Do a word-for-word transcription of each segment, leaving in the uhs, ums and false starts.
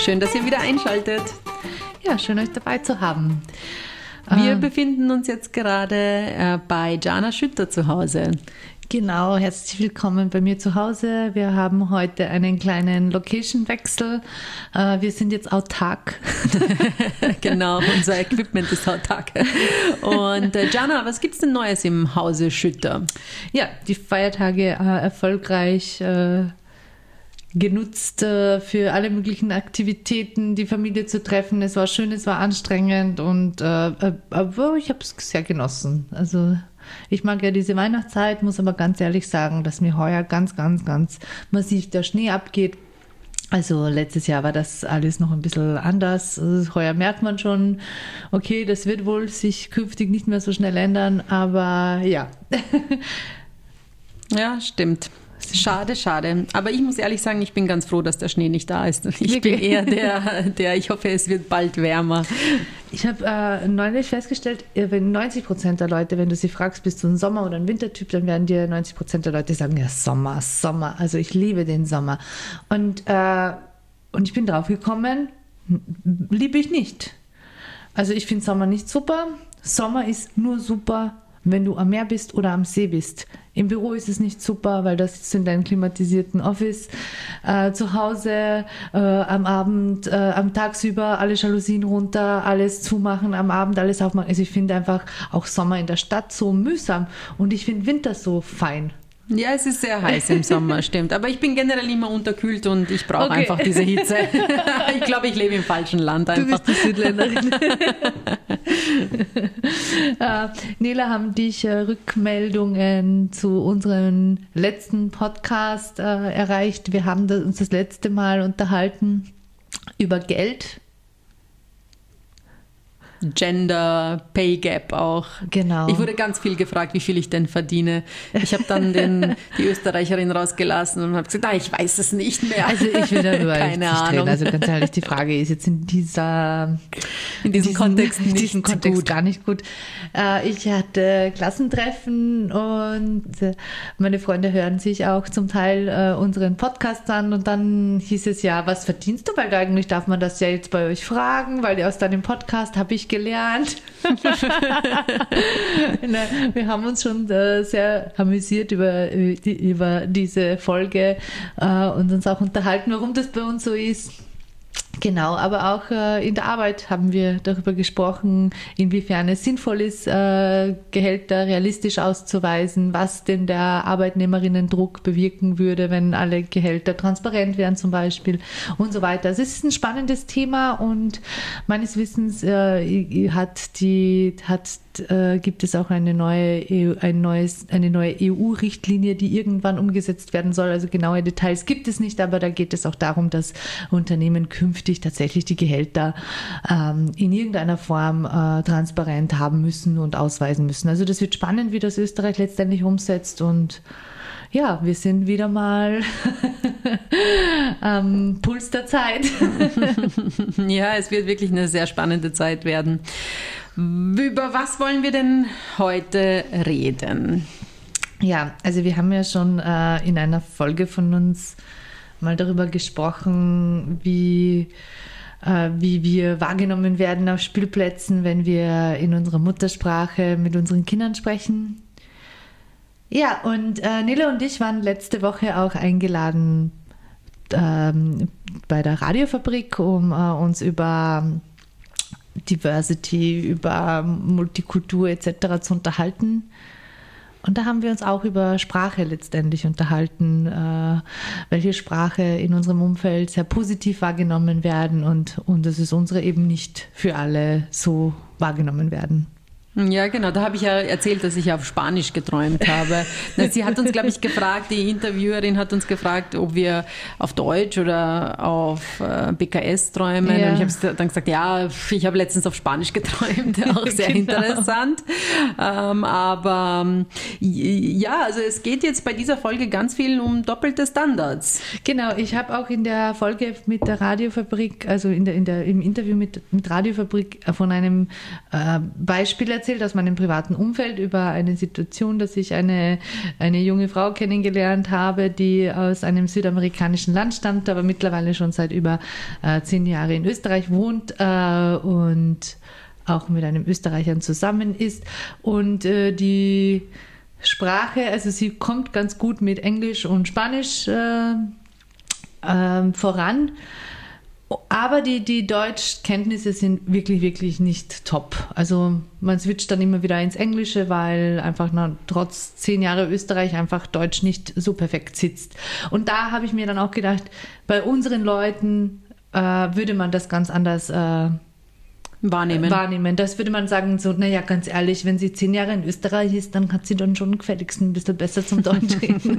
Schön, dass ihr wieder einschaltet. Ja, schön, euch dabei zu haben. Wir ähm, befinden uns jetzt gerade äh, bei Jana Schütter zu Hause. Genau, herzlich willkommen bei mir zu Hause. Wir haben heute einen kleinen Location-Wechsel. Äh, wir sind jetzt autark. Genau, unser Equipment ist autark. Und äh, Jana, was gibt es denn Neues im Hause Schütter? Ja, die Feiertage äh, erfolgreich äh, genutzt äh, für alle möglichen Aktivitäten, die Familie zu treffen. Es war schön, es war anstrengend und äh, äh, aber ich habe es sehr genossen. Also ich mag ja diese Weihnachtszeit, muss aber ganz ehrlich sagen, dass mir heuer ganz, ganz, ganz massiv der Schnee abgeht. Also letztes Jahr war das alles noch ein bisschen anders. Also heuer merkt man schon, okay, das wird wohl sich künftig nicht mehr so schnell ändern, aber ja. Ja, stimmt. Schade, schade. Aber ich muss ehrlich sagen, ich bin ganz froh, dass der Schnee nicht da ist. Ich bin eher der, der ich hoffe, es wird bald wärmer. Ich habe äh, neulich festgestellt, wenn neunzig Prozent der Leute, wenn du sie fragst, bist du ein Sommer- oder ein Wintertyp, dann werden dir neunzig Prozent der Leute sagen, ja, Sommer, Sommer. Also ich liebe den Sommer. Und, äh, und ich bin drauf gekommen, liebe ich nicht. Also ich finde Sommer nicht super. Sommer ist nur super, wenn du am Meer bist oder am See bist. Im Büro ist es nicht super, weil das ist in deinem klimatisierten Office. Äh, zu Hause, äh, am Abend, äh, am Tagsüber alle Jalousien runter, alles zumachen, am Abend alles aufmachen. Also ich finde einfach auch Sommer in der Stadt so mühsam und ich finde Winter so fein. Ja, es ist sehr heiß im Sommer, stimmt. Aber ich bin generell immer unterkühlt und ich brauche Okay. einfach diese Hitze. Ich glaube, ich lebe im falschen Land einfach. Du bist die Südländerin. äh, Nela, haben dich äh, Rückmeldungen zu unserem letzten Podcast äh, erreicht? Wir haben das, uns das letzte Mal unterhalten über Geld. Gender, Pay Gap auch. Genau. Ich wurde ganz viel gefragt, wie viel ich denn verdiene. Ich habe dann den, die Österreicherin rausgelassen und habe gesagt, ah, ich weiß es nicht mehr. Also ich will darüber Keine nicht Ahnung. reden. Also ganz ehrlich, die Frage ist jetzt in dieser In diesem Kontext in nicht diesem Kontext gut. gar nicht gut. Äh, ich hatte Klassentreffen und äh, meine Freunde hören sich auch zum Teil äh, unseren Podcast an und dann hieß es ja, was verdienst du? Weil eigentlich darf man das ja jetzt bei euch fragen, weil aus deinem Podcast habe ich gelernt. Na, wir haben uns schon äh, sehr amüsiert über, über diese Folge äh, und uns auch unterhalten, warum das bei uns so ist. Genau, aber auch äh, in der Arbeit haben wir darüber gesprochen, inwiefern es sinnvoll ist, äh, Gehälter realistisch auszuweisen, was denn der Arbeitnehmerinnendruck bewirken würde, wenn alle Gehälter transparent wären zum Beispiel und so weiter. Also es ist ein spannendes Thema und meines Wissens äh, hat die, hat, äh, gibt es auch eine neue, E U, ein neues, eine neue E U-Richtlinie, die irgendwann umgesetzt werden soll. Also genaue Details gibt es nicht, aber da geht es auch darum, dass Unternehmen künftig tatsächlich die Gehälter ähm, in irgendeiner Form äh, transparent haben müssen und ausweisen müssen. Also das wird spannend, wie das Österreich letztendlich umsetzt und ja, wir sind wieder mal am Puls der Zeit. Ja, es wird wirklich eine sehr spannende Zeit werden. Über was wollen wir denn heute reden? Ja, also wir haben ja schon äh, in einer Folge von uns mal darüber gesprochen, wie, äh, wie wir wahrgenommen werden auf Spielplätzen, wenn wir in unserer Muttersprache mit unseren Kindern sprechen. Ja, und äh, Nele und ich waren letzte Woche auch eingeladen ähm, bei der Radiofabrik, um äh, uns über Diversity, über Multikultur et cetera zu unterhalten. Und da haben wir uns auch über Sprache letztendlich unterhalten, äh, welche Sprache in unserem Umfeld sehr positiv wahrgenommen werden und, und dass es unsere eben nicht für alle so wahrgenommen werden. Ja, genau. Da habe ich ja erzählt, dass ich auf Spanisch geträumt habe. Sie hat uns, glaube ich, gefragt, die Interviewerin hat uns gefragt, ob wir auf Deutsch oder auf B K S träumen. Ja. Und ich habe dann gesagt, ja, ich habe letztens auf Spanisch geträumt, auch sehr Genau. interessant. Ähm, aber ja, also es geht jetzt bei dieser Folge ganz viel um doppelte Standards. Genau, ich habe auch in der Folge mit der Radiofabrik, also in der, in der, im Interview mit, mit Radiofabrik von einem äh, Beispiel erzählt, erzählt aus meinem privaten Umfeld über eine Situation, dass ich eine, eine junge Frau kennengelernt habe, die aus einem südamerikanischen Land stammt, aber mittlerweile schon seit über äh, zehn Jahren in Österreich wohnt äh, und auch mit einem Österreicher zusammen ist. Und äh, die Sprache, also sie kommt ganz gut mit Englisch und Spanisch äh, äh, voran. Aber die, die Deutschkenntnisse sind wirklich, wirklich nicht top. Also man switcht dann immer wieder ins Englische, weil einfach na, trotz zehn Jahre Österreich einfach Deutsch nicht so perfekt sitzt. Und da habe ich mir dann auch gedacht, bei unseren Leuten äh, würde man das ganz anders äh, Wahrnehmen. wahrnehmen. Das würde man sagen, so, naja, ganz ehrlich, wenn sie zehn Jahre in Österreich ist, dann hat sie dann schon gefälligst ein bisschen besser zum Deutsch reden.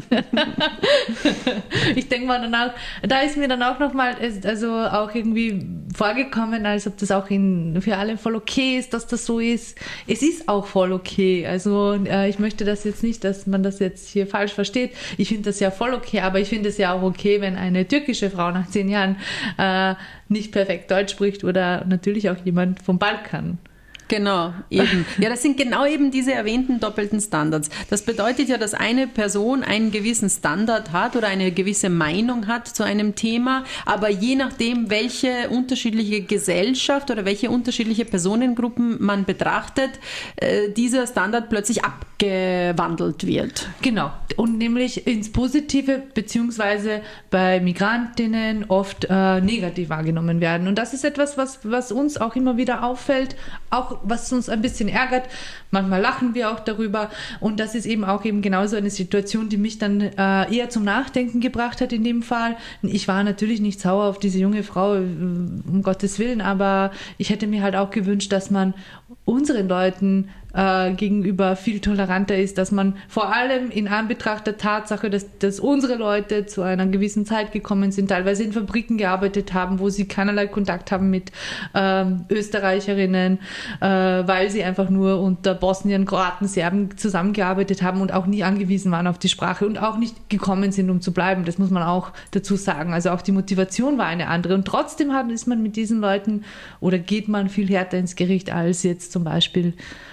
Ich denke mal dann auch, da ist mir dann auch nochmal, also auch irgendwie vorgekommen, als ob das auch in, für alle voll okay ist, dass das so ist. Es ist auch voll okay. Also äh, ich möchte das jetzt nicht, dass man das jetzt hier falsch versteht. Ich finde das ja voll okay, aber ich finde es ja auch okay, wenn eine türkische Frau nach zehn Jahren äh, nicht perfekt Deutsch spricht oder natürlich auch jemand vom Balkan. Genau, eben. Ja, das sind genau eben diese erwähnten doppelten Standards. Das bedeutet ja, dass eine Person einen gewissen Standard hat oder eine gewisse Meinung hat zu einem Thema, aber je nachdem, welche unterschiedliche Gesellschaft oder welche unterschiedliche Personengruppen man betrachtet, äh, dieser Standard plötzlich abgewandelt wird. Genau, und nämlich ins Positive, beziehungsweise bei Migrantinnen oft äh, negativ wahrgenommen werden. Und das ist etwas, was, was uns auch immer wieder auffällt, auch was uns ein bisschen ärgert. Manchmal lachen wir auch darüber. Und das ist eben auch eben genauso eine Situation, die mich dann äh, eher zum Nachdenken gebracht hat in dem Fall. Ich war natürlich nicht sauer auf diese junge Frau, um Gottes Willen, aber ich hätte mir halt auch gewünscht, dass man unseren Leuten äh, gegenüber viel toleranter ist, dass man vor allem in Anbetracht der Tatsache, dass, dass unsere Leute zu einer gewissen Zeit gekommen sind, teilweise in Fabriken gearbeitet haben, wo sie keinerlei Kontakt haben mit ähm, Österreicherinnen, äh, weil sie einfach nur unter Bosnien, Kroaten, Serben zusammengearbeitet haben und auch nie angewiesen waren auf die Sprache und auch nicht gekommen sind, um zu bleiben. Das muss man auch dazu sagen. Also auch die Motivation war eine andere. Und trotzdem hat, ist man mit diesen Leuten oder geht man viel härter ins Gericht als jetzt zum Beispiel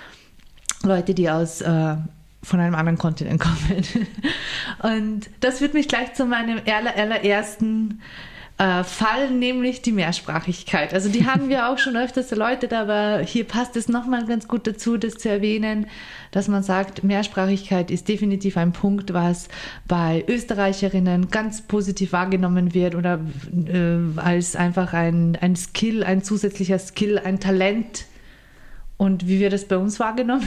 Leute, die aus äh, von einem anderen Kontinent kommen. Und das führt mich gleich zu meinem aller, allerersten äh, Fall, nämlich die Mehrsprachigkeit. Also die haben wir auch schon öfters erläutert, aber hier passt es nochmal ganz gut dazu, das zu erwähnen, dass man sagt, Mehrsprachigkeit ist definitiv ein Punkt, was bei Österreicherinnen ganz positiv wahrgenommen wird oder äh, als einfach ein, ein Skill, ein zusätzlicher Skill, ein Talent. Und wie wird das bei uns wahrgenommen?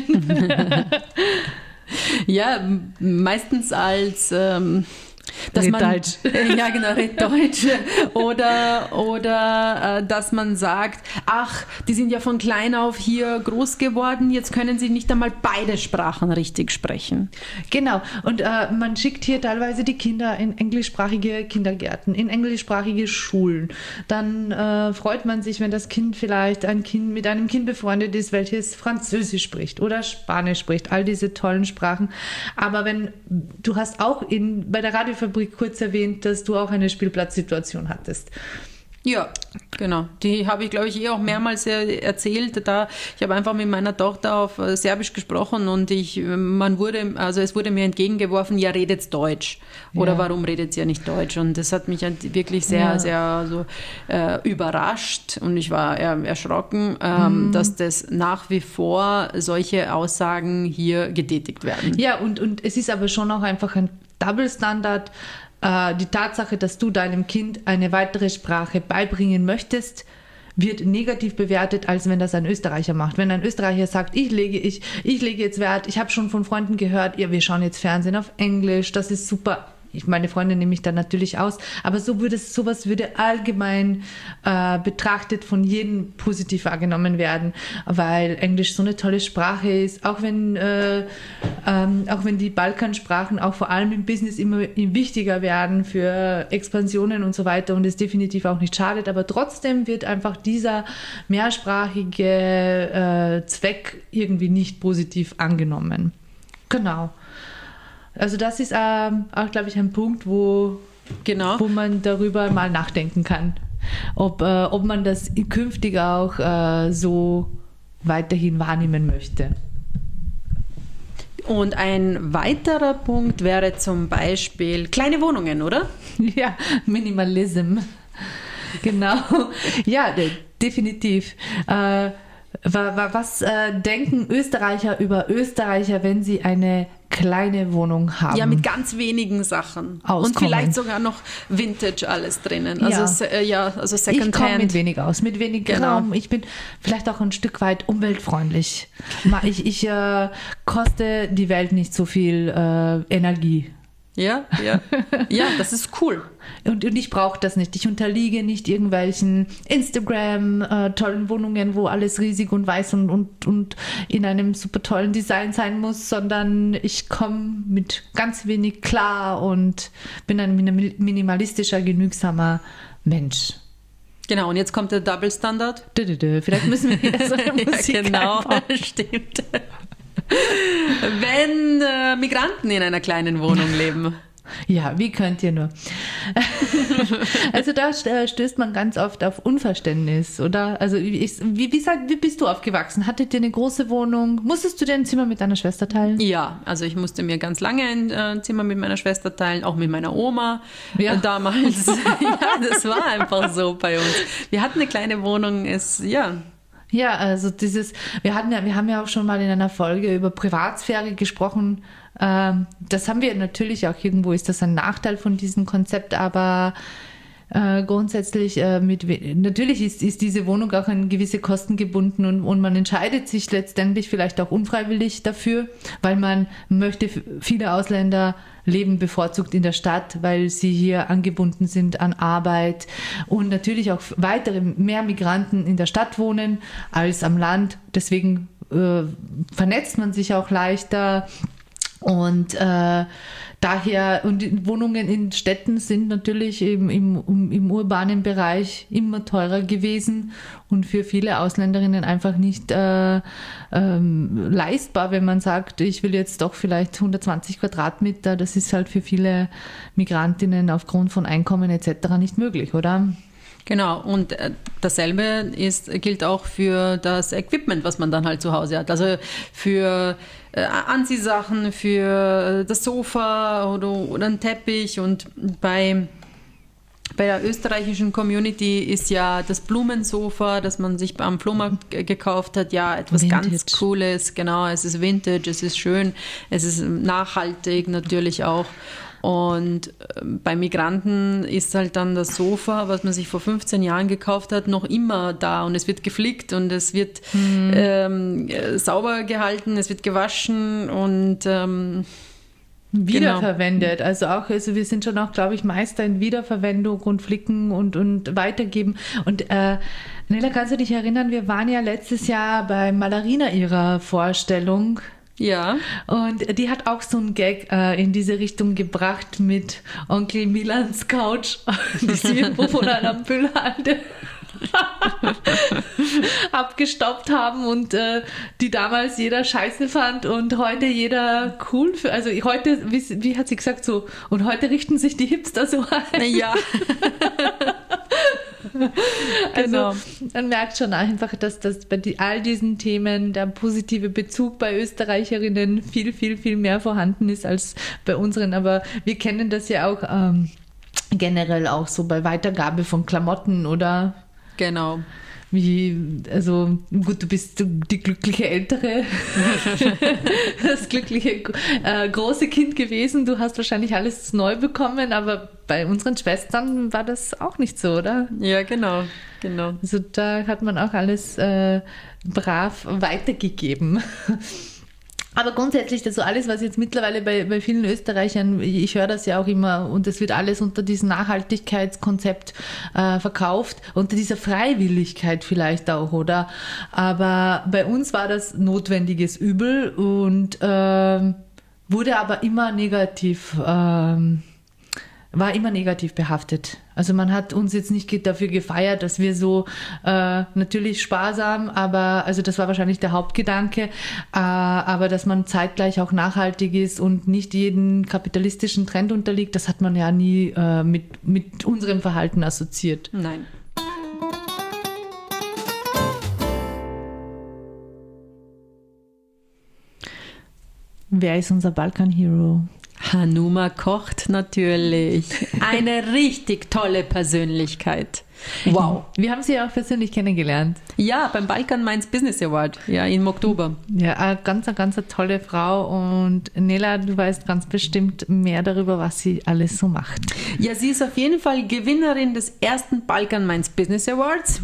Ja, meistens als ähm, dass red man Deutsch. Äh, ja genau, red Deutsch oder oder äh, dass man sagt, ach, die sind ja von klein auf hier groß geworden, jetzt können sie nicht einmal beide Sprachen richtig sprechen. Genau, und äh, man schickt hier teilweise die Kinder in englischsprachige Kindergärten, in englischsprachige Schulen. Dann äh, freut man sich, wenn das Kind vielleicht ein Kind mit einem Kind befreundet ist, welches Französisch spricht oder Spanisch spricht, all diese tollen Sprachen. Aber wenn du hast auch in, bei der Radiofabrik kurz erwähnt, dass du auch eine Spielplatzsituation hattest. Ja, genau. Die habe ich, glaube ich, eh auch mehrmals erzählt. Da ich habe einfach mit meiner Tochter auf Serbisch gesprochen und ich, man wurde, also es wurde mir entgegengeworfen, ja, redet Deutsch. Oder ja. Warum redet ihr nicht Deutsch? Und das hat mich wirklich sehr, ja. sehr so, äh, überrascht und ich war eher erschrocken, ähm, mhm. dass das nach wie vor solche Aussagen hier getätigt werden. Ja, und, und es ist aber schon auch einfach ein Double-Standard. Die Tatsache, dass du deinem Kind eine weitere Sprache beibringen möchtest, wird negativ bewertet, als wenn das ein Österreicher macht. Wenn ein Österreicher sagt, ich lege, ich, ich lege jetzt Wert, ich habe schon von Freunden gehört, ja, wir schauen jetzt Fernsehen auf Englisch, das ist super. Ich, meine Freunde nehme ich dann natürlich aus, aber so würde es, sowas würde allgemein äh, betrachtet von jedem positiv wahrgenommen werden, weil Englisch so eine tolle Sprache ist, auch wenn, äh, ähm, auch wenn die Balkansprachen auch vor allem im Business immer wichtiger werden für Expansionen und so weiter und es definitiv auch nicht schadet, aber trotzdem wird einfach dieser mehrsprachige äh, Zweck irgendwie nicht positiv angenommen. Genau. Also das ist ähm, auch, glaube ich, ein Punkt, wo, genau. wo man darüber mal nachdenken kann, ob, äh, ob man das künftig auch äh, so weiterhin wahrnehmen möchte. Und ein weiterer Punkt wäre zum Beispiel kleine Wohnungen, oder? Ja, Minimalism. Genau. Ja, de- definitiv. Äh, Was äh, denken Österreicher über Österreicher, wenn sie eine kleine Wohnung haben? Ja, mit ganz wenigen Sachen. Auskommen. Und vielleicht sogar noch Vintage alles drinnen. Ja. Also, äh, ja, also Ich komme Secondhand. mit wenig aus, mit wenig Genau. Raum. Ich bin vielleicht auch ein Stück weit umweltfreundlich. Ma- Ich, ich äh, koste die Welt nicht so viel äh, Energie. Ja, ja. Ja, das ist cool. Und, und ich brauche das nicht. Ich unterliege nicht irgendwelchen Instagram, äh, tollen Wohnungen, wo alles riesig und weiß und, und, und in einem super tollen Design sein muss, sondern ich komme mit ganz wenig klar und bin ein minim- minimalistischer, genügsamer Mensch. Genau, und jetzt kommt der Double Standard. Dö, dö, dö. Vielleicht müssen wir wieder so eine Musik Ja, genau, einbauen. stimmt. Wenn äh, Migranten in einer kleinen Wohnung leben. Ja, wie könnt ihr nur? Also da st- stößt man ganz oft auf Unverständnis, oder? Also ich, wie, wie, sag, wie bist du aufgewachsen? Hattet ihr eine große Wohnung? Musstest du dir ein Zimmer mit deiner Schwester teilen? Ja, also ich musste mir ganz lange ein äh, Zimmer mit meiner Schwester teilen, auch mit meiner Oma Ja. äh, damals. Ja, das war einfach so bei uns. Wir hatten eine kleine Wohnung, es, ja, Ja, also dieses, wir hatten ja, wir haben ja auch schon mal in einer Folge über Privatsphäre gesprochen. Ähm, das haben wir natürlich auch irgendwo, ist das ein Nachteil von diesem Konzept, aber äh, grundsätzlich äh, mit, we- natürlich ist, ist diese Wohnung auch an gewisse Kosten gebunden und, und man entscheidet sich letztendlich vielleicht auch unfreiwillig dafür, weil man möchte, viele Ausländer leben bevorzugt in der Stadt, weil sie hier angebunden sind an Arbeit und natürlich auch weitere, mehr Migranten in der Stadt wohnen als am Land. Deswegen äh, vernetzt man sich auch leichter. Und äh, daher, und die Wohnungen in Städten sind natürlich im, im, im urbanen Bereich immer teurer gewesen und für viele Ausländerinnen einfach nicht äh, ähm, leistbar, wenn man sagt, ich will jetzt doch vielleicht hundertzwanzig Quadratmeter. Das ist halt für viele Migrantinnen aufgrund von Einkommen et cetera nicht möglich, oder? genau. Und äh, dasselbe ist, gilt auch für das Equipment, was man dann halt zu Hause hat. Also für äh, Anziehsachen, für das Sofa oder, oder einen Teppich. Und bei, bei der österreichischen Community ist ja das Blumensofa, das man sich am Flohmarkt g- gekauft hat, ja etwas Vintage. ganz Cooles. Genau, es ist Vintage, es ist schön, es ist nachhaltig natürlich auch. Und äh, bei Migranten ist halt dann das Sofa, was man sich vor fünfzehn Jahren gekauft hat, noch immer da und es wird geflickt und es wird Mhm. ähm, äh, sauber gehalten, es wird gewaschen und ähm, Wiederverwendet. Also auch, also wir sind schon auch, glaube ich, Meister in Wiederverwendung und Flicken und, und Weitergeben. Und äh, Nella, kannst du dich erinnern, wir waren ja letztes Jahr bei Malarina ihrer Vorstellung. ja. Und die hat auch so einen Gag äh, in diese Richtung gebracht mit Onkel Milans Couch, die sie irgendwo von einer Müllhalde abgestaubt haben und äh, die damals jeder scheiße fand und heute jeder cool für, also heute, wie, wie hat sie gesagt, so, und heute richten sich die Hipster so ein. Ja. Also Genau. man merkt schon einfach, dass das bei die, all diesen Themen der positive Bezug bei Österreicherinnen viel, viel, viel mehr vorhanden ist als bei unseren. Aber wir kennen das ja auch ähm, generell auch so bei Weitergabe von Klamotten oder Genau. wie, also gut, du bist die glückliche Ältere, das glückliche äh, große Kind gewesen. Du hast wahrscheinlich alles neu bekommen, aber bei unseren Schwestern war das auch nicht so, oder? Ja, genau. Genau. Also da hat man auch alles äh, brav weitergegeben. Aber grundsätzlich, also alles, was jetzt mittlerweile bei, bei vielen Österreichern, ich höre das ja auch immer, und es wird alles unter diesem Nachhaltigkeitskonzept äh, verkauft, unter dieser Freiwilligkeit vielleicht auch, oder? Aber bei uns war das notwendiges Übel und ähm, wurde aber immer negativ ähm, war immer negativ behaftet. Also man hat uns jetzt nicht dafür gefeiert, dass wir so äh, natürlich sparsam, aber also das war wahrscheinlich der Hauptgedanke, äh, aber dass man zeitgleich auch nachhaltig ist und nicht jeden kapitalistischen Trend unterliegt, das hat man ja nie äh, mit, mit unserem Verhalten assoziiert. Nein. wer ist unser Balkan-Hero? Hanuma kocht natürlich. Eine richtig tolle Persönlichkeit. Wow. Wir haben sie ja auch persönlich kennengelernt. Ja, beim Balkan Mainz Business Award, ja, im Oktober. Ja, eine ganz, eine ganz tolle Frau und Nela, du weißt ganz bestimmt mehr darüber, was sie alles so macht. Ja, sie ist auf jeden Fall Gewinnerin des ersten Balkan Mainz Business Awards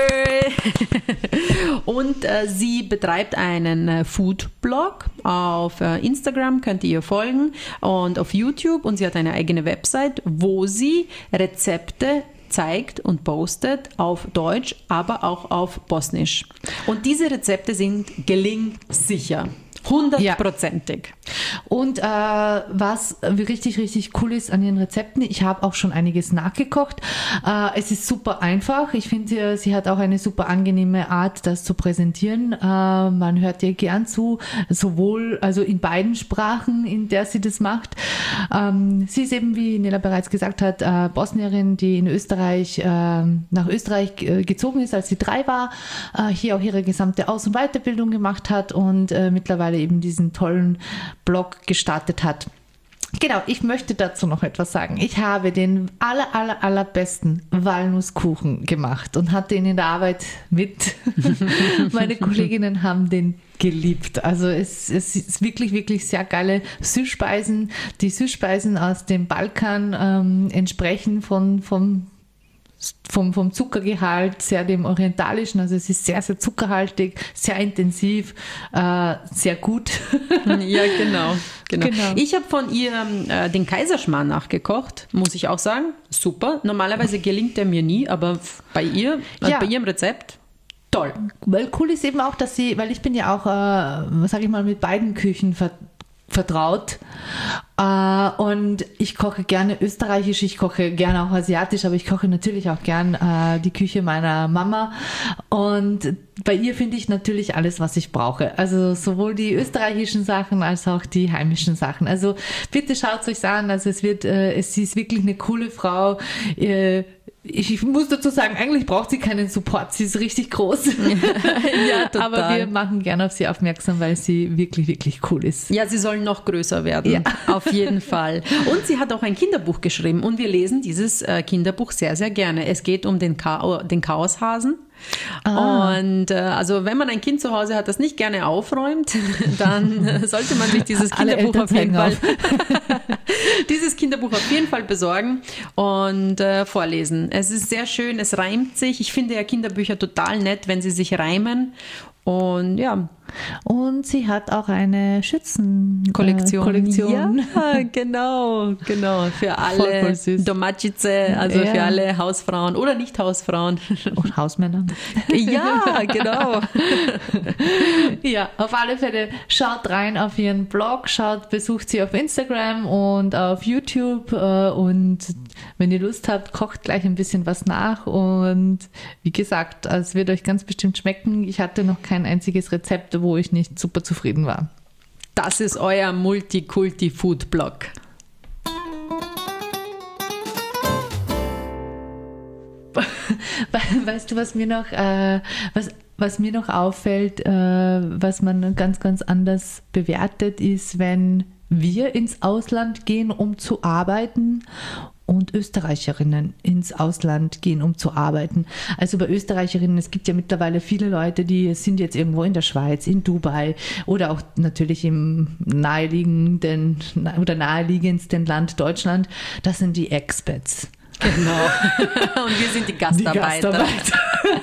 und äh, sie betreibt einen äh, Food-Blog auf äh, Instagram, könnt ihr ihr folgen, und auf YouTube, und sie hat eine eigene Website, wo sie Rezepte zeigt und postet auf Deutsch, aber auch auf Bosnisch. Und diese Rezepte sind gelingsicher. Hundertprozentig. Ja. Und äh, was richtig, richtig cool ist an ihren Rezepten, ich habe auch schon einiges nachgekocht. Äh, es ist super einfach. Ich finde, sie hat auch eine super angenehme Art, das zu präsentieren. Äh, man hört ihr gern zu, sowohl also in beiden Sprachen, in der sie das macht. Ähm, sie ist eben, wie Nela bereits gesagt hat, äh, Bosnierin, die in Österreich, äh, nach Österreich äh, gezogen ist, als sie drei war, äh, hier auch ihre gesamte Aus- und Weiterbildung gemacht hat und äh, mittlerweile eben diesen tollen Blog gestartet hat. Genau, ich möchte dazu noch etwas sagen. Ich habe den aller, aller, allerbesten Walnusskuchen gemacht und hatte ihn in der Arbeit mit. Meine Kolleginnen haben den geliebt. Also es, es ist wirklich, wirklich sehr geile Süßspeisen. Die Süßspeisen aus dem Balkan ähm, entsprechen von, vom Vom, vom Zuckergehalt sehr dem orientalischen, also es ist sehr, sehr zuckerhaltig, sehr intensiv, äh, sehr gut. Ja, genau. genau. Genau. Ich habe von ihr äh, den Kaiserschmarrn nachgekocht, muss ich auch sagen. Super. Normalerweise gelingt der mir nie, aber bei ihr, also Ja. bei ihrem Rezept, toll. Weil cool ist eben auch, dass sie, weil ich bin ja auch, äh, sage ich mal, mit beiden Küchen ver vertraut. Äh, und ich koche gerne österreichisch, ich koche gerne auch asiatisch, aber ich koche natürlich auch gern äh, die Küche meiner Mama. Und bei ihr finde ich natürlich alles, was ich brauche. Also sowohl die österreichischen Sachen als auch die heimischen Sachen. Also bitte schaut es euch an. Also es wird, äh, es ist wirklich eine coole Frau. Äh, Ich muss dazu sagen, eigentlich braucht sie keinen Support. Sie ist richtig groß. Ja, total. Aber wir machen gerne auf sie aufmerksam, weil sie wirklich, wirklich cool ist. Ja, sie soll noch größer werden. Ja. Auf jeden Fall. Und sie hat auch ein Kinderbuch geschrieben und wir lesen dieses äh, Kinderbuch sehr, sehr gerne. Es geht um den, Chao- den Chaoshasen. Ah. Und äh, also wenn man ein Kind zu Hause hat, das nicht gerne aufräumt, dann äh, sollte man sich dieses Kinderbuch auf jeden Fall dieses Kinderbuch auf jeden Fall besorgen und äh, vorlesen. Es ist sehr schön, es reimt sich. Ich finde ja Kinderbücher total nett, wenn sie sich reimen. Und ja. Und sie hat auch eine Schützenkollektion. Äh, Kollektion. Ja, genau, genau. Für alle Voll, voll Domacice, also ja. für alle Hausfrauen oder Nicht-Hausfrauen. Und Hausmänner. Ja, genau. Ja, auf alle Fälle schaut rein auf ihren Blog, schaut, besucht sie auf Instagram und auf YouTube äh, und wenn ihr Lust habt, kocht gleich ein bisschen was nach und wie gesagt, es wird euch ganz bestimmt schmecken. Ich hatte noch kein einziges Rezept, wo ich nicht super zufrieden war. Das ist euer Multikulti-Food-Blog. Weißt du, was mir noch, äh, was, was mir noch auffällt, äh, was man ganz, ganz anders bewertet, ist, wenn wir ins Ausland gehen, um zu arbeiten und Österreicherinnen ins Ausland gehen, um zu arbeiten. Also bei Österreicherinnen, es gibt ja mittlerweile viele Leute, die sind jetzt irgendwo in der Schweiz, in Dubai oder auch natürlich im naheliegenden oder naheliegendsten Land Deutschland. Das sind die Expats. Genau. Und wir sind die Gastarbeiter. Die Gastarbeiter.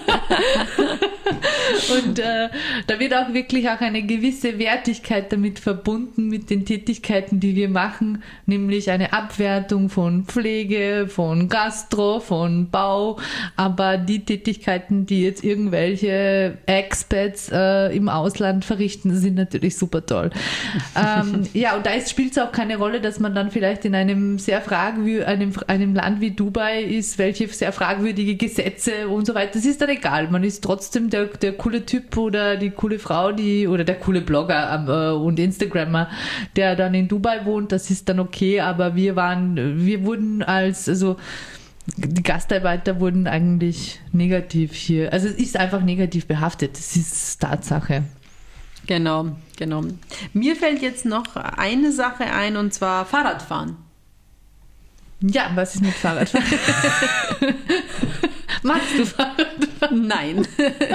Und äh, da wird auch wirklich auch eine gewisse Wertigkeit damit verbunden mit den Tätigkeiten, die wir machen, nämlich eine Abwertung von Pflege, von Gastro, von Bau, aber die Tätigkeiten, die jetzt irgendwelche Expats äh, im Ausland verrichten, sind natürlich super toll. ähm, ja, und da spielt es auch keine Rolle, dass man dann vielleicht in einem sehr fragwürdigen, einem, einem Land wie Dubai ist, welche sehr fragwürdige Gesetze und so weiter. Das ist dann egal. Man ist trotzdem der, der coole Typ oder die coole Frau, die oder der coole Blogger äh, und Instagrammer, der dann in Dubai wohnt. Das ist dann okay, aber wir waren, wir wurden als, also die Gastarbeiter wurden eigentlich negativ hier. Also es ist einfach negativ behaftet. Das ist Tatsache. Genau, genau. Mir fällt jetzt noch eine Sache ein, und zwar Fahrradfahren. Ja, was ist mit Fahrradfahren? Magst du Fahrradfahren? Nein.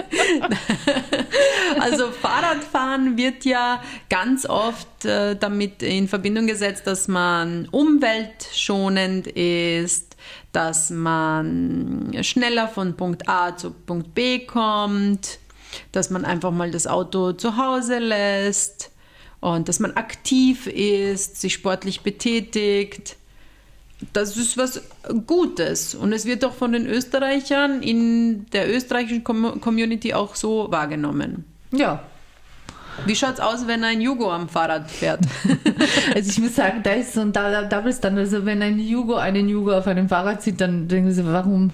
Also Fahrradfahren wird ja ganz oft äh, damit in Verbindung gesetzt, dass man umweltschonend ist, dass man schneller von Punkt A zu Punkt B kommt, dass man einfach mal das Auto zu Hause lässt und dass man aktiv ist, sich sportlich betätigt. Das ist was Gutes und es wird auch von den Österreichern in der österreichischen Community auch so wahrgenommen. Ja. Wie schaut es aus, wenn ein Jugo am Fahrrad fährt? Also ich muss sagen, da ist so ein Double Standard. Also wenn ein Jugo einen Jugo auf einem Fahrrad sieht, dann denken sie, warum?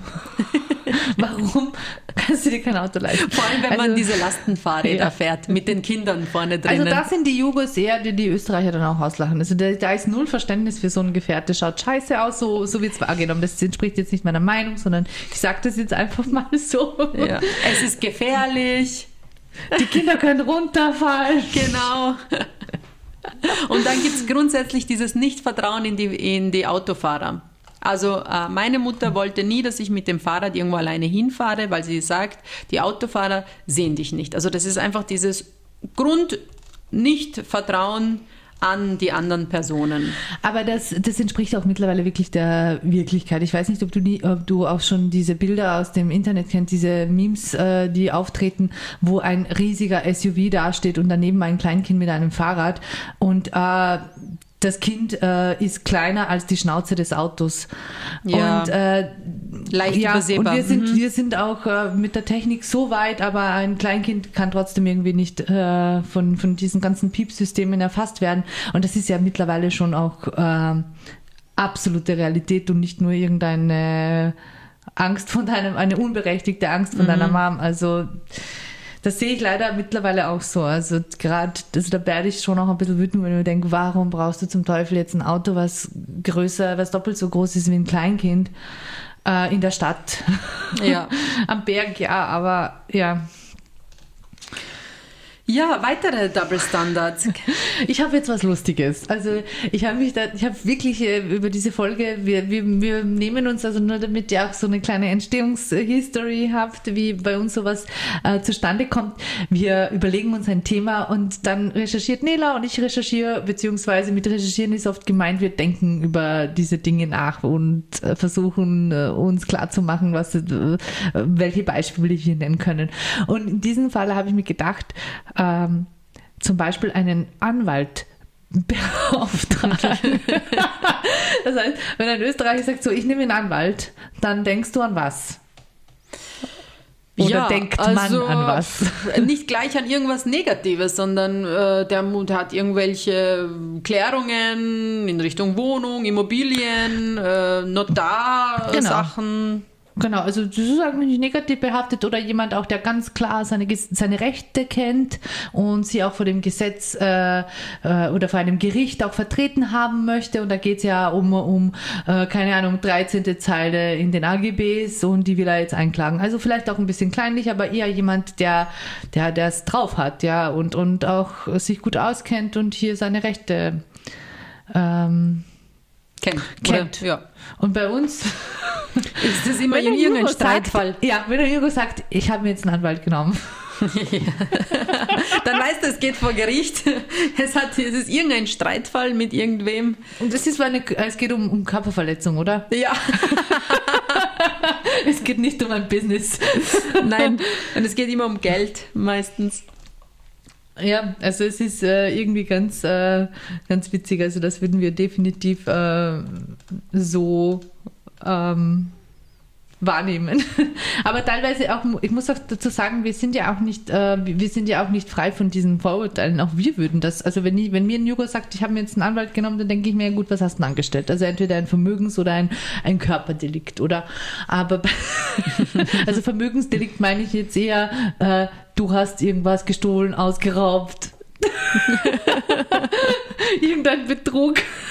Warum kannst du dir kein Auto leisten? Vor allem, wenn also, man diese Lastenfahrräder ja. fährt, mit den Kindern vorne drinnen. Also da sind die Jugos eher, die die Österreicher dann auch auslachen. Also da, da ist null Verständnis für so ein Gefährt. Das schaut scheiße aus, so, so wird es wahrgenommen. Das entspricht jetzt nicht meiner Meinung, sondern ich sage das jetzt einfach mal so. Ja. Es ist gefährlich. Die Kinder können runterfallen. Genau. Und dann gibt es grundsätzlich dieses Nichtvertrauen in die, in die Autofahrer. Also äh, meine Mutter wollte nie, dass ich mit dem Fahrrad irgendwo alleine hinfahre, weil sie sagt, die Autofahrer sehen dich nicht. Also das ist einfach dieses Grund-Nicht-Vertrauen an die anderen Personen. Aber das, das entspricht auch mittlerweile wirklich der Wirklichkeit. Ich weiß nicht, ob du, nie, ob du auch schon diese Bilder aus dem Internet kennst, diese Memes, äh, die auftreten, wo ein riesiger S U V dasteht und daneben ein Kleinkind mit einem Fahrrad und äh, das Kind äh, ist kleiner als die Schnauze des Autos. Ja, und, äh, leicht ja, übersehbar. Und wir sind, mhm. wir sind auch äh, mit der Technik so weit, aber ein Kleinkind kann trotzdem irgendwie nicht äh, von, von diesen ganzen Piepsystemen erfasst werden. Und das ist ja mittlerweile schon auch äh, absolute Realität und nicht nur irgendeine Angst von deinem, eine unberechtigte Angst von mhm. deiner Mom. Also das sehe ich leider mittlerweile auch so. Also gerade, also da werde ich schon auch ein bisschen wütend, wenn ich mir denke, warum brauchst du zum Teufel jetzt ein Auto, was größer, was doppelt so groß ist wie ein Kleinkind äh, in der Stadt. Ja. Am Berg, ja, aber ja. Ja, weitere Double Standards. Ich habe jetzt was Lustiges. Also ich habe mich da, ich habe wirklich äh, über diese Folge, wir, wir, wir nehmen uns also nur, damit ihr auch so eine kleine Entstehungshistory habt, wie bei uns sowas äh, zustande kommt. Wir überlegen uns ein Thema und dann recherchiert Nela und ich recherchiere, beziehungsweise mit recherchieren ist oft gemeint, wir denken über diese Dinge nach und äh, versuchen äh, uns klarzumachen, was, äh, welche Beispiele wir nennen können. Und in diesem Fall habe ich mir gedacht, Ähm, zum Beispiel einen Anwalt beauftragen. Das heißt, wenn ein Österreicher sagt, so, ich nehme einen Anwalt, dann denkst du an was? Oder ja, denkt also man an was? Nicht gleich an irgendwas Negatives, sondern äh, der Mund hat irgendwelche Klärungen in Richtung Wohnung, Immobilien, äh, Notar-Sachen. Genau. Genau, also das ist eigentlich nicht negativ behaftet oder jemand auch, der ganz klar seine, seine Rechte kennt und sie auch vor dem Gesetz äh, äh, oder vor einem Gericht auch vertreten haben möchte. Und da geht es ja um, um äh, keine Ahnung, dreizehnte Zeile in den A G Bs und die will er jetzt einklagen. Also vielleicht auch ein bisschen kleinlich, aber eher jemand, der der der es drauf hat, ja, und, und auch sich gut auskennt und hier seine Rechte ähm, kennt. kennt. Oder, ja. Und bei uns ist das immer irgendein Streitfall. Sagt, ja, wenn der Hugo sagt, ich habe mir jetzt einen Anwalt genommen. Ja. Dann weißt du, es geht vor Gericht. Es, hat, es ist irgendein Streitfall mit irgendwem. Und das ist eine, es geht um, um Körperverletzung, oder? Ja. Es geht nicht um ein Business. Nein, und es geht immer um Geld meistens. Ja, also es ist äh, irgendwie ganz, äh, ganz witzig. Also das würden wir definitiv äh, so ähm, wahrnehmen. Aber teilweise auch, ich muss auch dazu sagen, wir sind ja auch nicht, äh, wir sind ja auch nicht frei von diesen Vorurteilen. Auch wir würden das, also wenn, ich, wenn mir ein Jugo sagt, ich habe mir jetzt einen Anwalt genommen, dann denke ich mir, gut, was hast du denn angestellt? Also entweder ein Vermögens- oder ein, ein Körperdelikt, oder? Aber bei, also Vermögensdelikt meine ich jetzt eher, äh, du hast irgendwas gestohlen, ausgeraubt. Irgendein Betrug.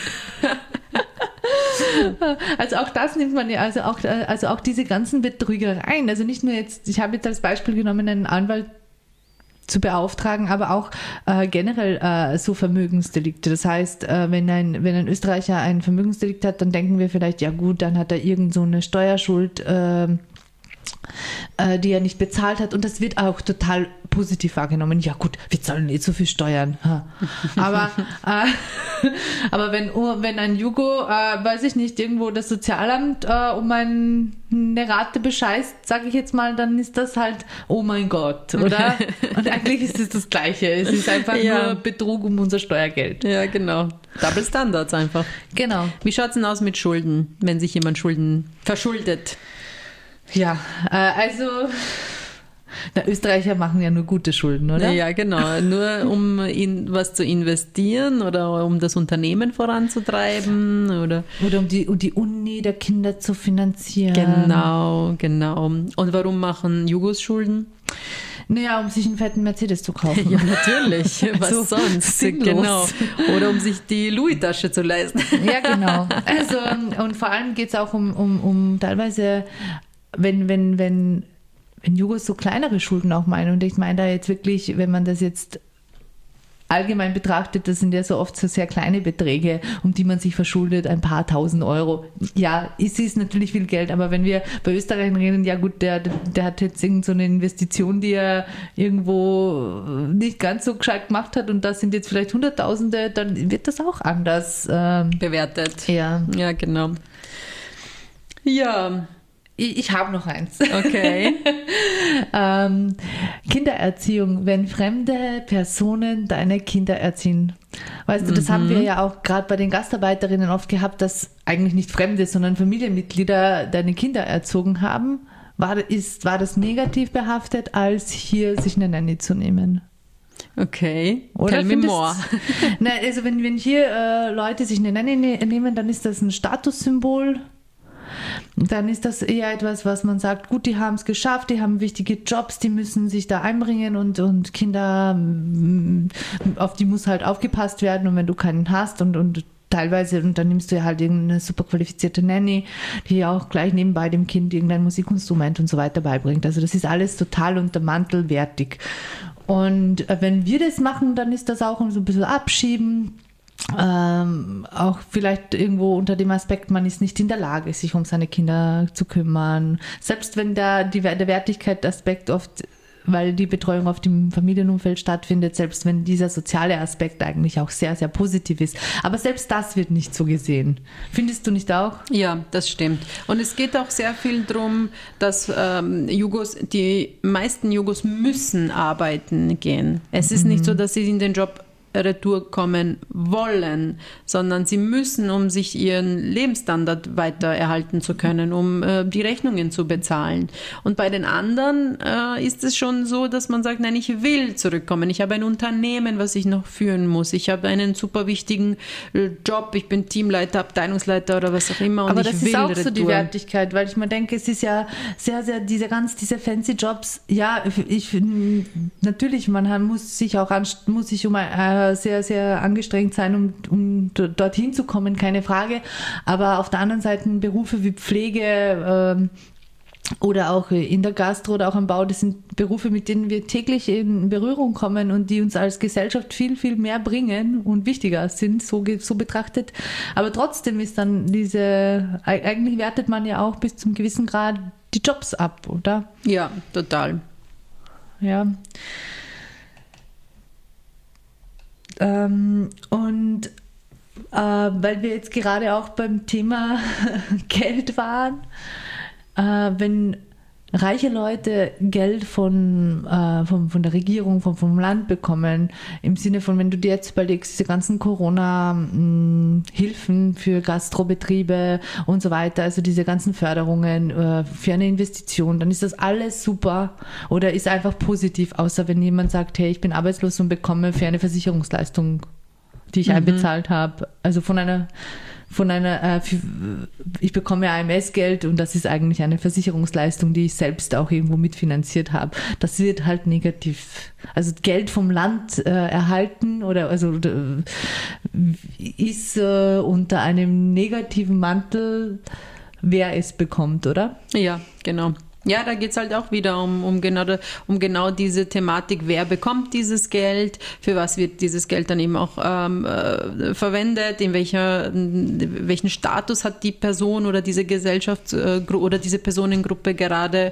Also auch das nimmt man ja, also auch, also auch diese ganzen Betrügereien, also nicht nur jetzt, ich habe jetzt als Beispiel genommen einen Anwalt, zu beauftragen, aber auch äh, generell äh, so Vermögensdelikte. Das heißt, äh, wenn, ein, wenn ein Österreicher ein Vermögensdelikt hat, dann denken wir vielleicht, ja gut, dann hat er irgend so eine Steuerschuld, äh, äh, die er nicht bezahlt hat. Und das wird auch total positiv wahrgenommen. Ja gut, wir zahlen nicht so viel Steuern. Ha. Aber, äh, aber wenn, oh, wenn ein Jugo, äh, weiß ich nicht, irgendwo das Sozialamt äh, um ein, eine Rate bescheißt, sage ich jetzt mal, dann ist das halt, oh mein Gott, oder? Und eigentlich ist es das Gleiche. Es ist einfach ja. nur Betrug um unser Steuergeld. Ja, genau. Double Standards einfach. Genau. Wie schaut es denn aus mit Schulden, wenn sich jemand Schulden verschuldet? Ja, äh, also... Na, Österreicher machen ja nur gute Schulden, oder? Ja, genau. Nur um in was zu investieren oder um das Unternehmen voranzutreiben oder, oder um die, um die Uni der Kinder zu finanzieren. Genau, genau. Und warum machen Jugos Schulden? Naja, um sich einen fetten Mercedes zu kaufen. Ja, natürlich. Was also, sonst? Sinnlos. Genau. Oder um sich die Louis-Tasche zu leisten. Ja, genau. Also, und vor allem geht es auch um, um, um teilweise, wenn, wenn, wenn wenn Jugos so kleinere Schulden auch meinen, und ich meine da jetzt wirklich, wenn man das jetzt allgemein betrachtet, das sind ja so oft so sehr kleine Beträge, um die man sich verschuldet, ein paar tausend Euro. Ja, es ist natürlich viel Geld, aber wenn wir bei Österreich reden, ja gut, der, der hat jetzt irgend so eine Investition, die er irgendwo nicht ganz so gescheit gemacht hat und das sind jetzt vielleicht Hunderttausende, dann wird das auch anders ähm, bewertet. Ja. Ja, genau. Ja, Ich, ich habe noch eins. Okay. ähm, Kindererziehung, wenn fremde Personen deine Kinder erziehen. Weißt du, das mhm. haben wir ja auch gerade bei den Gastarbeiterinnen oft gehabt, dass eigentlich nicht Fremde, sondern Familienmitglieder deine Kinder erzogen haben. War, ist, war das negativ behaftet, als hier sich eine Nanny zu nehmen? Okay, oder tell me more. Na, also wenn, wenn hier äh, Leute sich eine Nanny ne- nehmen, dann ist das ein Statussymbol. Dann ist das eher etwas, was man sagt, gut, die haben es geschafft, die haben wichtige Jobs, die müssen sich da einbringen und, und Kinder, auf die muss halt aufgepasst werden und wenn du keinen hast und, und teilweise, und dann nimmst du ja halt irgendeine super qualifizierte Nanny, die auch gleich nebenbei dem Kind irgendein Musikinstrument und so weiter beibringt. Also das ist alles total unter Mantel wertig. Und wenn wir das machen, dann ist das auch so ein bisschen Abschieben. Ähm, auch vielleicht irgendwo unter dem Aspekt, man ist nicht in der Lage, sich um seine Kinder zu kümmern. Selbst wenn der, die, der Wertigkeitsaspekt oft, weil die Betreuung auf dem Familienumfeld stattfindet, selbst wenn dieser soziale Aspekt eigentlich auch sehr, sehr positiv ist. Aber selbst das wird nicht so gesehen. Findest du nicht auch? Ja, das stimmt. Und es geht auch sehr viel darum, dass ähm, Jugos, die meisten Jugos müssen arbeiten gehen. Es ist mhm. nicht so, dass sie in den Job retour kommen wollen, sondern sie müssen, um sich ihren Lebensstandard weiter erhalten zu können, um äh, die Rechnungen zu bezahlen. Und bei den anderen äh, ist es schon so, dass man sagt, nein, ich will zurückkommen. Ich habe ein Unternehmen, was ich noch führen muss. Ich habe einen super wichtigen äh, Job. Ich bin Teamleiter, Abteilungsleiter oder was auch immer. Und aber ich das will ist auch retour. So die Wertigkeit, weil ich mir denke, es ist ja sehr, sehr, diese ganz, diese fancy Jobs, ja, ich, natürlich, man muss sich auch, muss sich um ein sehr, sehr angestrengt sein, um, um dorthin zu kommen, keine Frage. Aber auf der anderen Seite Berufe wie Pflege ähm, oder auch in der Gastro oder auch am Bau, das sind Berufe, mit denen wir täglich in Berührung kommen und die uns als Gesellschaft viel, viel mehr bringen und wichtiger sind, so, so betrachtet. Aber trotzdem ist dann diese, eigentlich wertet man ja auch bis zum gewissen Grad die Jobs ab, oder? Ja, total. Ja. Ähm, und äh, weil wir jetzt gerade auch beim Thema Geld waren, äh, wenn reiche Leute Geld von, äh, von, von der Regierung, von, vom Land bekommen, im Sinne von, wenn du dir jetzt überlegst, diese ganzen Corona-Hilfen für Gastrobetriebe und so weiter, also diese ganzen Förderungen äh, für eine Investition, dann ist das alles super oder ist einfach positiv, außer wenn jemand sagt, hey, ich bin arbeitslos und bekomme für eine Versicherungsleistung, die ich mhm. einbezahlt habe, also von einer von einer, äh, ich bekomme A M S-Geld und das ist eigentlich eine Versicherungsleistung, die ich selbst auch irgendwo mitfinanziert habe. Das wird halt negativ. Also Geld vom Land äh, erhalten oder also äh, ist äh, unter einem negativen Mantel, wer es bekommt, oder? Ja, genau. Ja, da geht es halt auch wieder um, um, genau, um genau diese Thematik, wer bekommt dieses Geld, für was wird dieses Geld dann eben auch ähm, äh, verwendet, in welcher, welchen Status hat die Person oder diese Gesellschaft äh, oder diese Personengruppe gerade.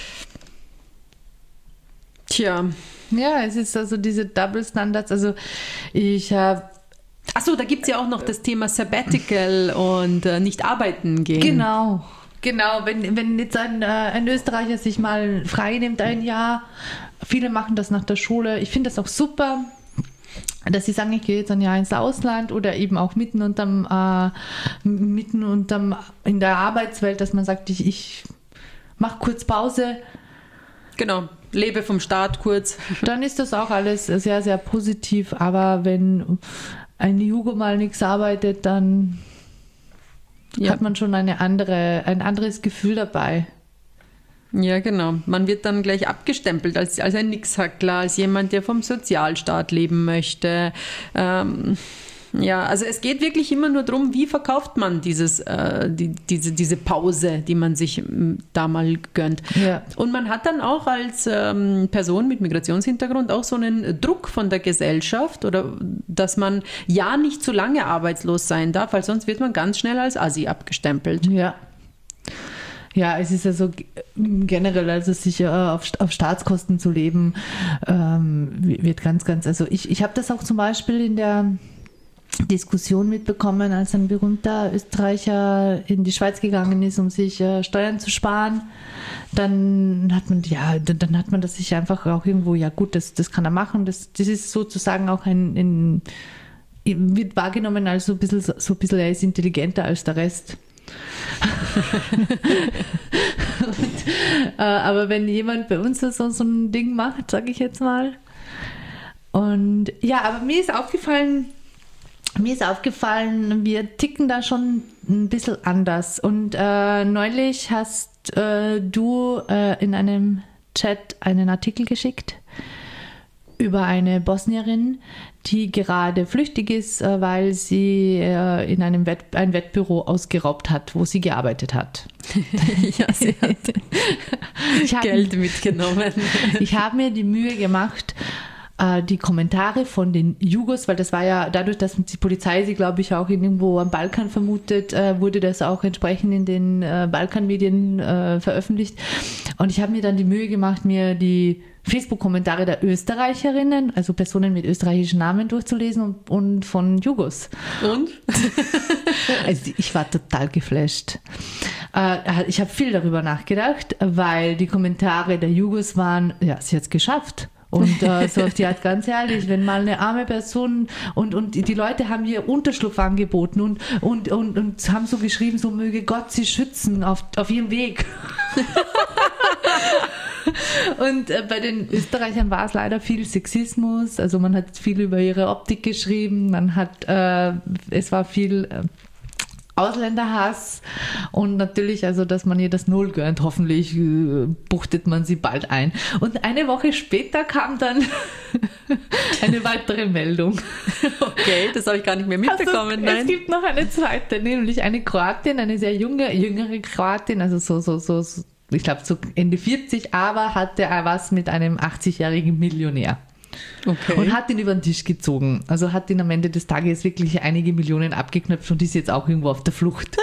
Tja. Ja, es ist also diese Double Standards, also ich habe Achso, da gibt es ja auch noch das Thema Sabbatical und äh, nicht arbeiten gehen. Genau. Genau, wenn, wenn jetzt ein, äh, ein Österreicher sich mal frei nimmt ein Jahr, viele machen das nach der Schule. Ich finde das auch super, dass sie sagen, ich gehe jetzt ein Jahr ins Ausland oder eben auch mitten unterm, äh, mitten unterm in der Arbeitswelt, dass man sagt, ich, ich mache kurz Pause. Genau, lebe vom Staat kurz. Dann ist das auch alles sehr, sehr positiv, aber wenn ein Jugo mal nichts arbeitet, dann ja. hat man schon eine andere, ein anderes Gefühl dabei. Ja, genau. Man wird dann gleich abgestempelt als, als ein Nixhackler, als jemand, der vom Sozialstaat leben möchte. Ähm, ja, also es geht wirklich immer nur darum, wie verkauft man dieses, äh, die, diese, diese Pause, die man sich m, da mal gönnt. Ja. Und man hat dann auch als ähm, Person mit Migrationshintergrund auch so einen Druck von der Gesellschaft, oder dass man ja nicht zu lange arbeitslos sein darf, weil sonst wird man ganz schnell als Assi abgestempelt. Ja. Ja, es ist ja so generell, also sicher auf, auf Staatskosten zu leben, ähm, wird ganz, ganz, also ich, ich habe das auch zum Beispiel in der Diskussion mitbekommen, als ein berühmter Österreicher in die Schweiz gegangen ist, um sich äh, Steuern zu sparen. Dann hat man, ja, dann hat man das sich einfach auch irgendwo, ja gut, das, das kann er machen. Das, das ist sozusagen auch ein, ein, wird wahrgenommen als so ein bisschen, so ein bisschen, er ist intelligenter als der Rest. Und, äh, aber wenn jemand bei uns so, so ein Ding macht, sage ich jetzt mal. Und ja, aber mir ist aufgefallen, Mir ist aufgefallen, wir ticken da schon ein bisschen anders. Und äh, neulich hast äh, du äh, in einem Chat einen Artikel geschickt über eine Bosnierin, die gerade flüchtig ist, äh, weil sie äh, in einem Wett, ein Wettbüro ausgeraubt hat, wo sie gearbeitet hat. Ja, sie hat ich Geld hab, mitgenommen. Ich habe mir die Mühe gemacht, die Kommentare von den Jugos, weil das war ja dadurch, dass die Polizei sie, glaube ich, auch irgendwo am Balkan vermutet, wurde das auch entsprechend in den Balkanmedien veröffentlicht. Und ich habe mir dann die Mühe gemacht, mir die Facebook-Kommentare der Österreicherinnen, also Personen mit österreichischen Namen durchzulesen und, und von Jugos. Und? Also ich war total geflasht. Ich habe viel darüber nachgedacht, weil die Kommentare der Jugos waren, ja, sie hat es geschafft. Und äh, so auf die Art, ganz ehrlich, wenn mal eine arme Person und, und die Leute haben ihr Unterschlupf angeboten und, und, und, und haben so geschrieben, so möge Gott sie schützen auf, auf ihrem Weg. Und äh, bei den Österreichern war es leider viel Sexismus, also man hat viel über ihre Optik geschrieben, man hat, äh, es war viel äh, Ausländerhass und natürlich, also dass man ihr das Null gönnt, hoffentlich äh, buchtet man sie bald ein. Und eine Woche später kam dann eine weitere Meldung. Okay, das habe ich gar nicht mehr mitbekommen. Also, nein. Es gibt noch eine zweite, nämlich eine Kroatin, eine sehr junge, jüngere Kroatin, also so, so, so, so ich glaube so Ende vierzig, aber hatte was mit einem achtzigjährigen Millionär. Okay. Und hat ihn über den Tisch gezogen. Also hat ihn am Ende des Tages wirklich einige Millionen abgeknöpft und ist jetzt auch irgendwo auf der Flucht.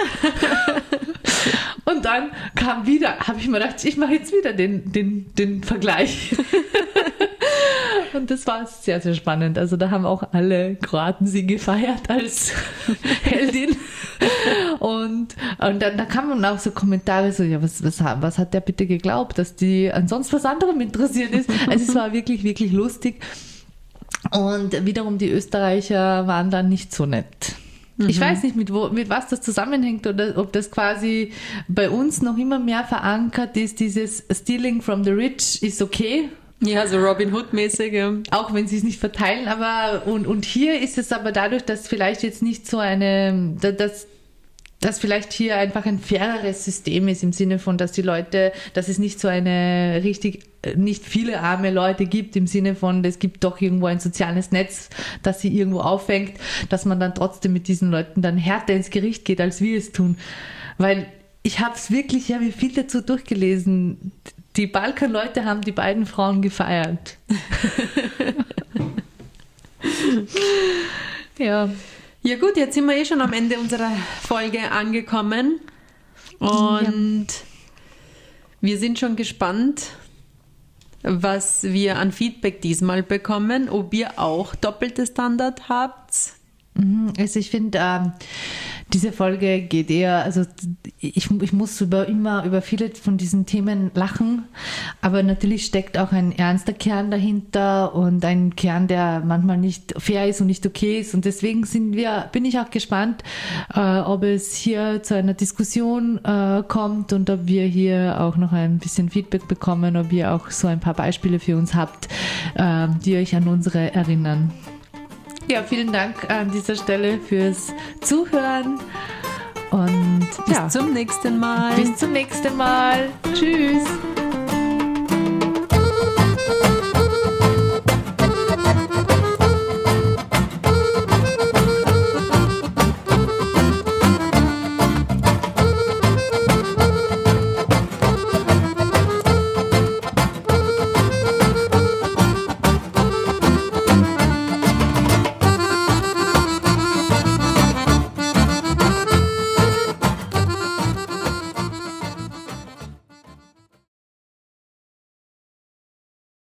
Und dann kam wieder, habe ich mir gedacht, ich mache jetzt wieder den, den, den Vergleich. Und das war sehr, sehr spannend. Also da haben auch alle Kroaten sie gefeiert als Heldin. Und, und dann da kamen auch so Kommentare, so, ja, was, was, was hat der bitte geglaubt, dass die ansonsten was anderem interessiert ist. Also es war wirklich, wirklich lustig. Und wiederum die Österreicher waren dann nicht so nett. Mhm. Ich weiß nicht, mit, wo, mit was das zusammenhängt oder ob das quasi bei uns noch immer mehr verankert ist, dieses Stealing from the rich is okay. Ja, so Robin Hood-mäßig. Ja. Auch wenn sie es nicht verteilen, aber und, und hier ist es aber dadurch, dass vielleicht jetzt nicht so eine, dass, dass vielleicht hier einfach ein faireres System ist im Sinne von, dass die Leute, dass es nicht so eine richtig, nicht viele arme Leute gibt im Sinne von, es gibt doch irgendwo ein soziales Netz, das sie irgendwo auffängt, dass man dann trotzdem mit diesen Leuten dann härter ins Gericht geht, als wir es tun. Weil ich habe es wirklich, ich habe viel dazu durchgelesen. Die Balkanleute haben die beiden Frauen gefeiert. Ja. Ja gut, jetzt sind wir eh schon am Ende unserer Folge angekommen und ja. wir sind schon gespannt, was wir an Feedback diesmal bekommen, ob ihr auch doppelte Standard habt. Also ich finde, ähm, diese Folge geht eher, also ich, ich muss über, immer über viele von diesen Themen lachen, aber natürlich steckt auch ein ernster Kern dahinter und ein Kern, der manchmal nicht fair ist und nicht okay ist, und deswegen sind wir, bin ich auch gespannt, äh, ob es hier zu einer Diskussion äh, kommt und ob wir hier auch noch ein bisschen Feedback bekommen, ob ihr auch so ein paar Beispiele für uns habt, äh, die euch an unsere erinnern. Ja, vielen Dank an dieser Stelle fürs Zuhören und bis ja, zum nächsten Mal. Bis zum nächsten Mal. Tschüss.